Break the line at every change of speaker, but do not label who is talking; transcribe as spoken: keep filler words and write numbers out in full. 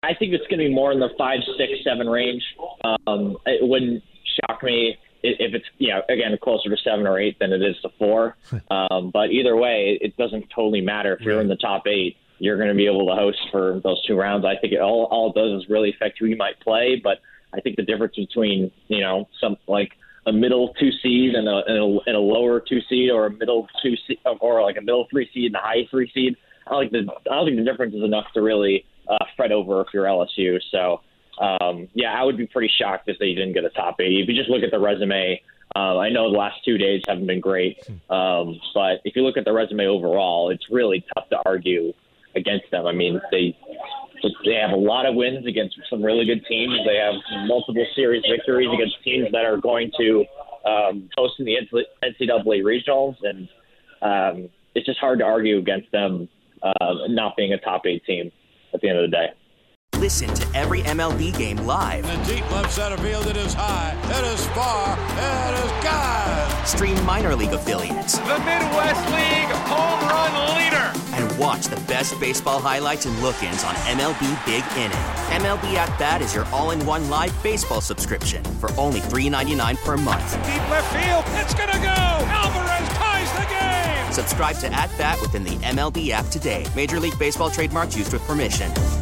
I think it's going to be more in the five, six, seven range. Um, it wouldn't shock me if it's, yeah, again, closer to seven or eight than it is to four. Um, but either way, it doesn't totally matter. If you're in the top eight, you're going to be able to host for those two rounds. I think it, all, all it does is really affect who you might play. But I think the difference between, you know, some like a middle two seed and a, and a, and a lower two seed, or a middle two seed, or like a middle three seed and a high three seed, I don't think the, I don't think the difference is enough to really uh, fret over if you're L S U. So, Um, yeah, I would be pretty shocked if they didn't get a top eighty. If you just look at the resume, uh, I know the last two days haven't been great, um, but if you look at the resume overall, it's really tough to argue against them. I mean, they they have a lot of wins against some really good teams. They have multiple series victories against teams that are going to um, host in the N C double A regionals, and um, it's just hard to argue against them uh, not being a top eight team at the end of the day.
Listen to every M L B game live.
In the deep left center field, it is high, it is far, it is gone.
Stream minor league affiliates.
The Midwest League home run leader.
And watch the best baseball highlights and look-ins on M L B Big Inning. M L B At Bat is your all-in-one live baseball subscription for only three dollars and ninety-nine cents per month.
Deep left field, it's gonna go. Alvarez ties the game.
Subscribe to At Bat within the M L B app today. Major League Baseball trademarks used with permission.